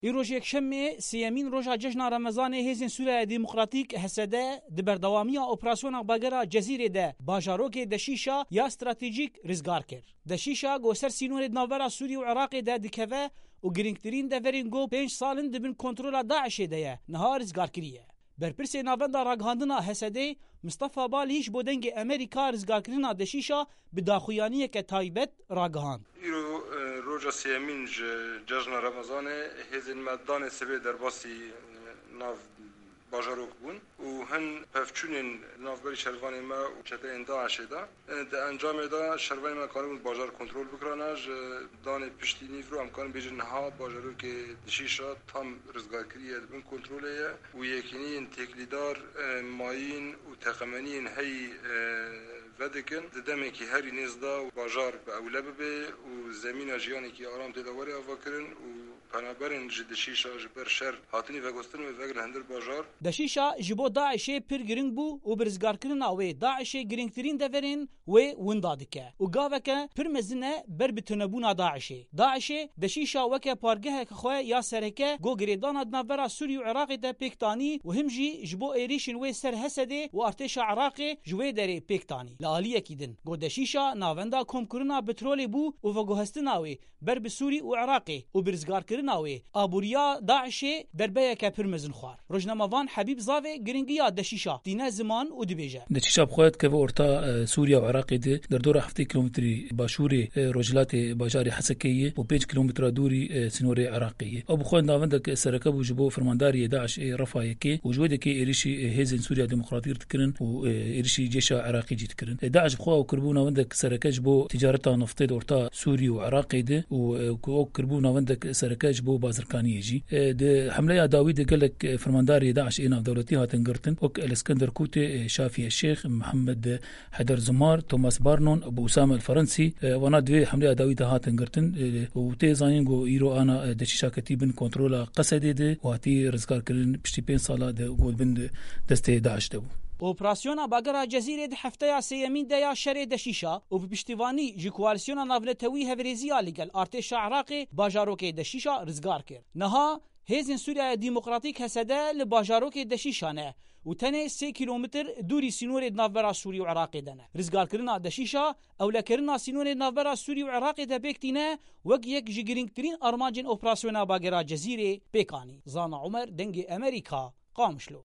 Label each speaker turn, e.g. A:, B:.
A: ایروژ یکشنبه سیمین روژا جشن رمضان هیزن سوریه دموکراتیک حسده دبردوامی اپراسیون باگرا جزیره ده باجاروک دشیشا یا استراتژیک رزگار کرد. دشیشا گوسر سینور ناورا سوریه و عراق ده دکوه و گرینگترین دورین گو 5 سالن دبن کنترل داعش ده نها رزگار کریه. برپرس ناوندا راگهاندنا حسده مصطفى بال هیچ بودنگ امریکا رزگارکرنا دشیشا بداخویانی که تایبت راگهاند.
B: ایرو روژا سیمین جشن رمضان هزین مدان سبه در باسی ناو باجاروک بون و هن پفچونین نافبری شروان ما و چته انداعشه دا ده انجام دا شروان ما کارمون باجار کنترل بکرانه دان پشتی نیف رو امکان بیجن ها باجاروک دشیشا تام رزگارکریه بین کنتروله و یکینین تکلیدار ماین و تقمنین هی ودکن ددمی که هری نزدا و باجار به اوله ببه و زمین جیانی که آرام تداوری آوا کرن و پنابرین دشیشا جبر شر هاتنی و گستن و وگر هندر باجار
A: دشیشا جبو داعش پر گرینگ بو و برزگارکرنا و داعش گرینگترین دورین و وندادکه و گاوکه پر مزنه بر بتنبونا داعش دشیشا وکه پارگه که خواه یا سرکه گو گریدان دناورا سوری و عراق ده پیکتانی و همجی جبو ایریشن و سر حسده و ارتش عراق جوی دره پیکتانی لالیه کیدن گو دشیشا ناوندا کمکرنا بترول بو و وگو هستناوی بر بسوری و عراق و برزگارکرنا و آبوریا داعش دربه که پر مزن خوار روزنامه‌وان حبیب زاوی گرینگیا دشیشا دینه زمان و دبیجه
C: دشیشا بخواد که ورتا سوریا و عراق ده در دور 7 کیلومتری باشور رجلات باجار حسکیه و 5 کیلومتر دوری سنور عراقیه او بخواد ناوند سرکب و جبو فرمانداری داعش رفاه کی وجوده کی ایریشی هزن سوریا دموکراتیک تکرن و ایریشی جيش عراقي جي تكرن داعش بخوا كربونا وندك سركاج بو تجارتها نفطي دورتا سوري وعراقي ده و كربونا وندك سركاج بو بازركاني يجي ده حمله داوود قالك فرمانداري داعش اينا دولتي هاتنقرتن وك الاسكندر كوتي شافي الشيخ محمد حدر زمار توماس بارنون ابو اسامه الفرنسي وانا دي حمله داوود هاتنقرتن وتي زاينغو ايرو انا دشيشا كتيبن كنترولا قصدي ده واتي رزقار كرن بشتي 5 سالا ده بند دسته داعش ده
A: اپراسیون باگرا جزیره ده هفته سیمین ده یا شر دشیشا و بپشتیوانی جی کوالسیون ناولتوی هفریزیا لگل ارتش عراق باجاروک دشیشا رزگار کرد نها هیزن سوریه دموکراتیک حسده لباجاروک دشیشانه و تنه 3 کیلومتر دوری سینور ناورا سوری و عراق دنه رزگار کرنا دشیشا اولا کرنا سینور ناورا سوری و عراق ده بکتینه وک یک جگرینگترین ارمانجن اپراسیون باگرا جزیره پیکانی زانا عمر دنگ امریکا قامشلو